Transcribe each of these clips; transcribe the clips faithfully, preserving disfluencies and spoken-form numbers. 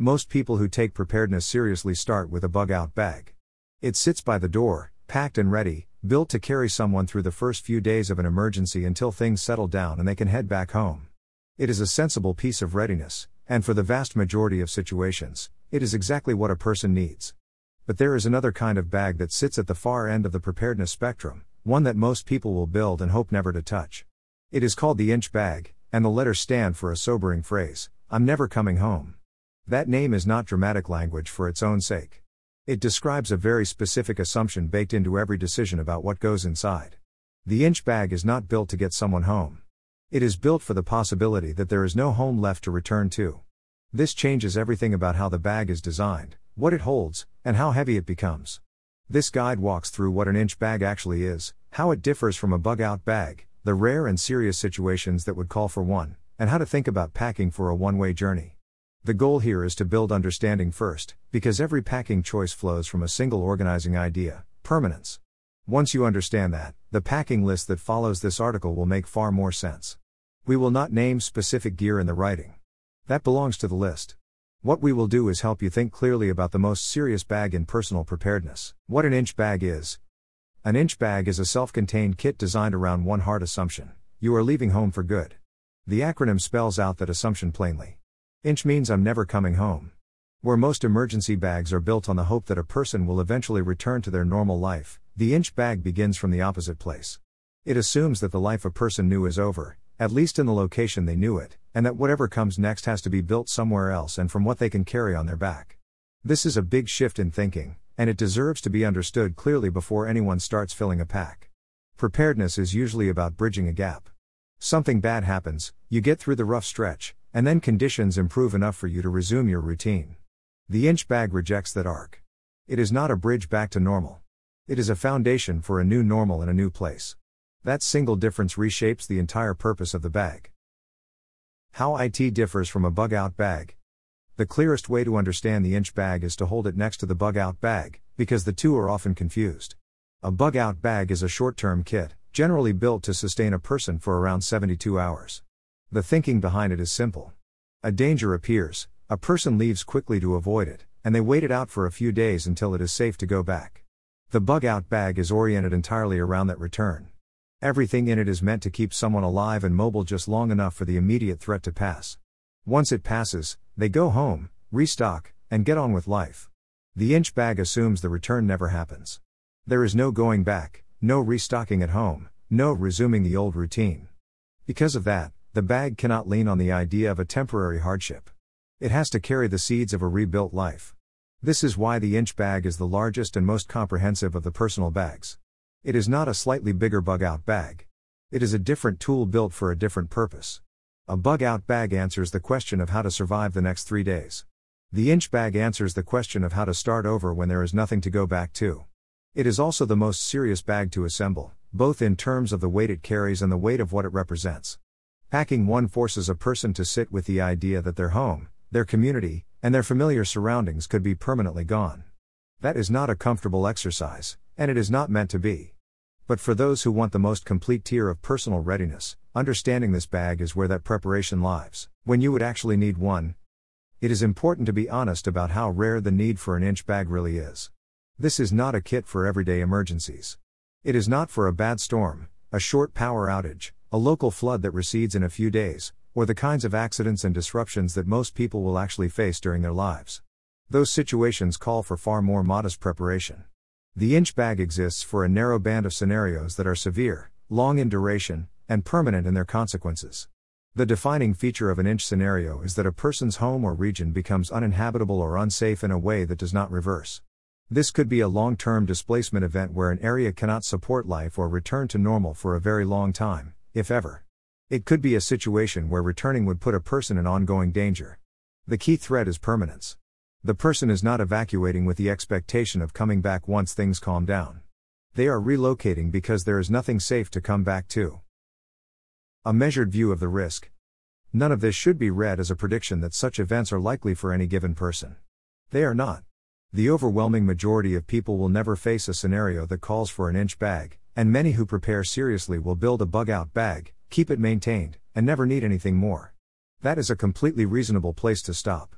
Most people who take preparedness seriously start with a bug-out bag. It sits by the door, packed and ready, built to carry someone through the first few days of an emergency until things settle down and they can head back home. It is a sensible piece of readiness, and for the vast majority of situations, it is exactly what a person needs. But there is another kind of bag that sits at the far end of the preparedness spectrum, one that most people will build and hope never to touch. It is called the inch bag, and the letters stand for a sobering phrase: I'm never coming home. That name is not dramatic language for its own sake. It describes a very specific assumption baked into every decision about what goes inside. The inch bag is not built to get someone home. It is built for the possibility that there is no home left to return to. This changes everything about how the bag is designed, what it holds, and how heavy it becomes. This guide walks through what an inch bag actually is, how it differs from a bug-out bag, the rare and serious situations that would call for one, and how to think about packing for a one-way journey. The goal here is to build understanding first, because every packing choice flows from a single organizing idea: permanence. Once you understand that, the packing list that follows this article will make far more sense. We will not name specific gear in the writing. That belongs to the list. What we will do is help you think clearly about the most serious bag in personal preparedness: what an inch bag is. An inch bag is a self-contained kit designed around one hard assumption: you are leaving home for good. The acronym spells out that assumption plainly. Inch means I'm never coming home. Where most emergency bags are built on the hope that a person will eventually return to their normal life, the inch bag begins from the opposite place. It assumes that the life a person knew is over, at least in the location they knew it, and that whatever comes next has to be built somewhere else and from what they can carry on their back. This is a big shift in thinking, and it deserves to be understood clearly before anyone starts filling a pack. Preparedness is usually about bridging a gap. Something bad happens, you get through the rough stretch, and then conditions improve enough for you to resume your routine. The inch bag rejects that arc. It is not a bridge back to normal. It is a foundation for a new normal in a new place. That single difference reshapes the entire purpose of the bag. How it differs from a bug-out bag. The clearest way to understand the inch bag is to hold it next to the bug-out bag, because the two are often confused. A bug-out bag is a short-term kit, generally built to sustain a person for around seventy-two hours. The thinking behind it is simple. A danger appears, a person leaves quickly to avoid it, and they wait it out for a few days until it is safe to go back. The bug-out bag is oriented entirely around that return. Everything in it is meant to keep someone alive and mobile just long enough for the immediate threat to pass. Once it passes, they go home, restock, and get on with life. The inch bag assumes the return never happens. There is no going back, no restocking at home, no resuming the old routine. Because of that, the bag cannot lean on the idea of a temporary hardship. It has to carry the seeds of a rebuilt life. This is why the inch bag is the largest and most comprehensive of the personal bags. It is not a slightly bigger bug-out bag. It is a different tool built for a different purpose. A bug-out bag answers the question of how to survive the next three days. The inch bag answers the question of how to start over when there is nothing to go back to. It is also the most serious bag to assemble, both in terms of the weight it carries and the weight of what it represents. Packing one forces a person to sit with the idea that their home, their community, and their familiar surroundings could be permanently gone. That is not a comfortable exercise, and it is not meant to be. But for those who want the most complete tier of personal readiness, understanding this bag is where that preparation lies, when you would actually need one. It is important to be honest about how rare the need for an inch bag really is. This is not a kit for everyday emergencies. It is not for a bad storm, a short power outage, a local flood that recedes in a few days, or the kinds of accidents and disruptions that most people will actually face during their lives. Those situations call for far more modest preparation. The inch bag exists for a narrow band of scenarios that are severe, long in duration, and permanent in their consequences. The defining feature of an inch scenario is that a person's home or region becomes uninhabitable or unsafe in a way that does not reverse. This could be a long-term displacement event where an area cannot support life or return to normal for a very long time, if ever. It could be a situation where returning would put a person in ongoing danger. The key thread is permanence. The person is not evacuating with the expectation of coming back once things calm down. They are relocating because there is nothing safe to come back to. A measured view of the risk. None of this should be read as a prediction that such events are likely for any given person. They are not. The overwhelming majority of people will never face a scenario that calls for an inch bag, and many who prepare seriously will build a bug-out bag, keep it maintained, and never need anything more. That is a completely reasonable place to stop.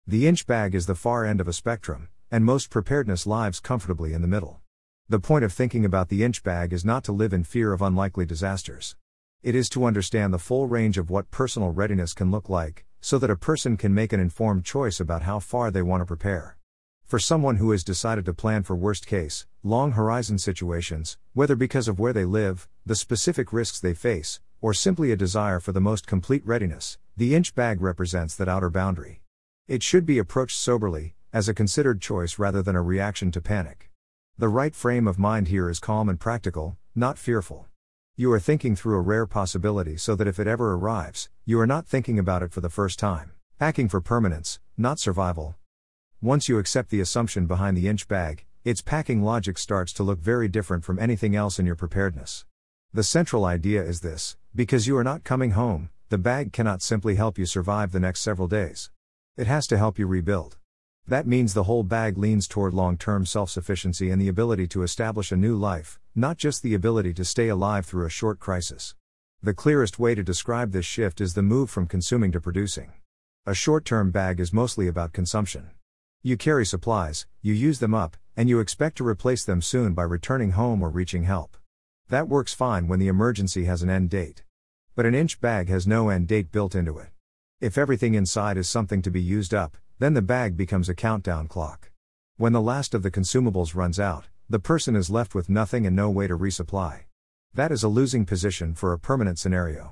The inch bag is the far end of a spectrum, and most preparedness lives comfortably in the middle. The point of thinking about the inch bag is not to live in fear of unlikely disasters. It is to understand the full range of what personal readiness can look like, so that a person can make an informed choice about how far they want to prepare. For someone who has decided to plan for worst-case, long-horizon situations, whether because of where they live, the specific risks they face, or simply a desire for the most complete readiness, the inch bag represents that outer boundary. It should be approached soberly, as a considered choice rather than a reaction to panic. The right frame of mind here is calm and practical, not fearful. You are thinking through a rare possibility so that if it ever arrives, you are not thinking about it for the first time. Packing for permanence, not survival. Once you accept the assumption behind the inch bag, its packing logic starts to look very different from anything else in your preparedness. The central idea is this: because you are not coming home, the bag cannot simply help you survive the next several days. It has to help you rebuild. That means the whole bag leans toward long-term self-sufficiency and the ability to establish a new life, not just the ability to stay alive through a short crisis. The clearest way to describe this shift is the move from consuming to producing. A short-term bag is mostly about consumption. You carry supplies, you use them up, and you expect to replace them soon by returning home or reaching help. That works fine when the emergency has an end date. But an inch bag has no end date built into it. If everything inside is something to be used up, then the bag becomes a countdown clock. When the last of the consumables runs out, the person is left with nothing and no way to resupply. That is a losing position for a permanent scenario.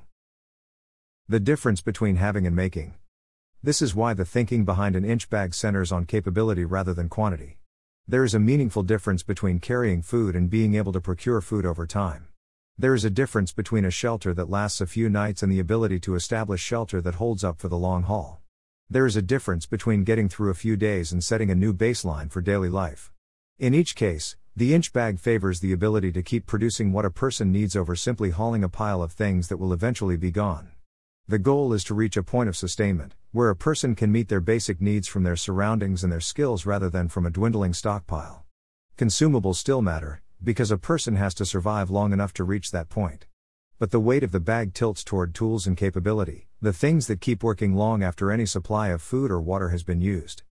The difference between having and making. This is why the thinking behind an inch bag centers on capability rather than quantity. There is a meaningful difference between carrying food and being able to procure food over time. There is a difference between a shelter that lasts a few nights and the ability to establish shelter that holds up for the long haul. There is a difference between getting through a few days and setting a new baseline for daily life. In each case, the inch bag favors the ability to keep producing what a person needs over simply hauling a pile of things that will eventually be gone. The goal is to reach a point of sustainment, where a person can meet their basic needs from their surroundings and their skills rather than from a dwindling stockpile. Consumables still matter, because a person has to survive long enough to reach that point. But the weight of the bag tilts toward tools and capability, the things that keep working long after any supply of food or water has been used.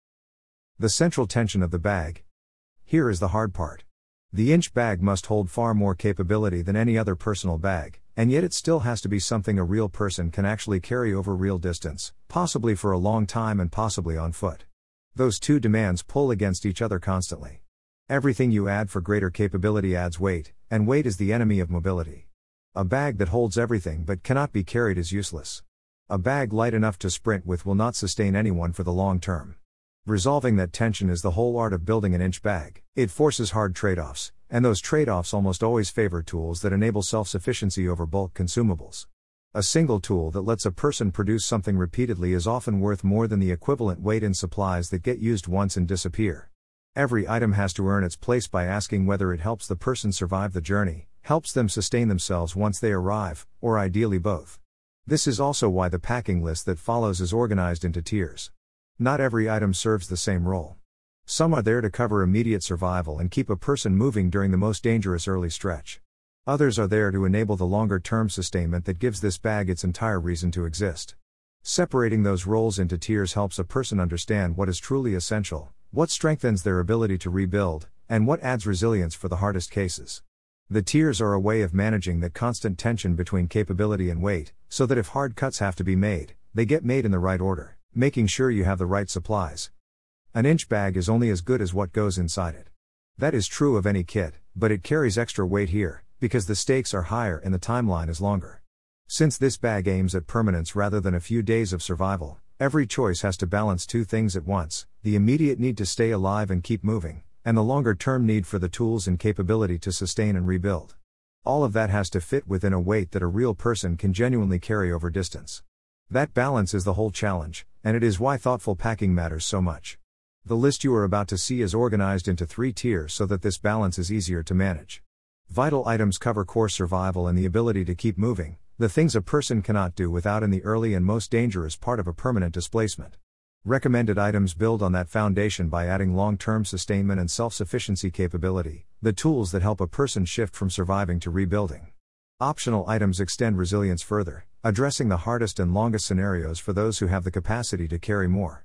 The central tension of the bag. Here is the hard part. The inch bag must hold far more capability than any other personal bag, and yet it still has to be something a real person can actually carry over real distance, possibly for a long time and possibly on foot. Those two demands pull against each other constantly. Everything you add for greater capability adds weight, and weight is the enemy of mobility. A bag that holds everything but cannot be carried is useless. A bag light enough to sprint with will not sustain anyone for the long term. Resolving that tension is the whole art of building an inch bag. It forces hard trade-offs, and those trade-offs almost always favor tools that enable self-sufficiency over bulk consumables. A single tool that lets a person produce something repeatedly is often worth more than the equivalent weight in supplies that get used once and disappear. Every item has to earn its place by asking whether it helps the person survive the journey, helps them sustain themselves once they arrive, or ideally both. This is also why the packing list that follows is organized into tiers. Not every item serves the same role. Some are there to cover immediate survival and keep a person moving during the most dangerous early stretch. Others are there to enable the longer-term sustainment that gives this bag its entire reason to exist. Separating those roles into tiers helps a person understand what is truly essential, what strengthens their ability to rebuild, and what adds resilience for the hardest cases. The tiers are a way of managing that constant tension between capability and weight, so that if hard cuts have to be made, they get made in the right order, making sure you have the right supplies. An inch bag is only as good as what goes inside it. That is true of any kit, but it carries extra weight here, because the stakes are higher and the timeline is longer. Since this bag aims at permanence rather than a few days of survival, every choice has to balance two things at once: the immediate need to stay alive and keep moving, and the longer-term need for the tools and capability to sustain and rebuild. All of that has to fit within a weight that a real person can genuinely carry over distance. That balance is the whole challenge, and it is why thoughtful packing matters so much. The list you are about to see is organized into three tiers so that this balance is easier to manage. Vital items cover core survival and the ability to keep moving, the things a person cannot do without in the early and most dangerous part of a permanent displacement. Recommended items build on that foundation by adding long-term sustainment and self-sufficiency capability, the tools that help a person shift from surviving to rebuilding. Optional items extend resilience further, addressing the hardest and longest scenarios for those who have the capacity to carry more.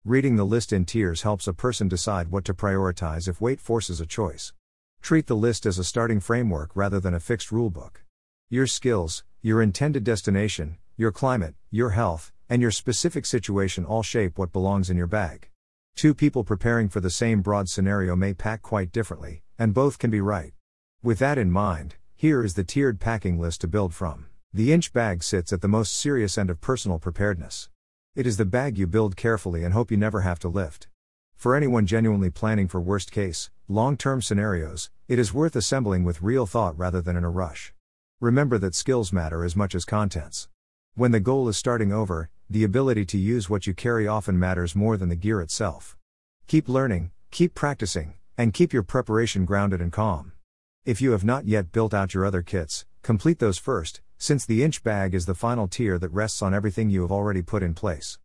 Reading the list in tiers helps a person decide what to prioritize if weight forces a choice. Treat the list as a starting framework rather than a fixed rulebook. Your skills, your intended destination, your climate, your health, and your specific situation all shape what belongs in your bag. Two people preparing for the same broad scenario may pack quite differently, and both can be right. With that in mind, here is the tiered packing list to build from. The inch bag sits at the most serious end of personal preparedness. It is the bag you build carefully and hope you never have to lift. For anyone genuinely planning for worst-case, long-term scenarios, it is worth assembling with real thought rather than in a rush. Remember that skills matter as much as contents. When the goal is starting over, the ability to use what you carry often matters more than the gear itself. Keep learning, keep practicing, and keep your preparation grounded and calm. If you have not yet built out your other kits, complete those first, since the inch bag is the final tier that rests on everything you have already put in place.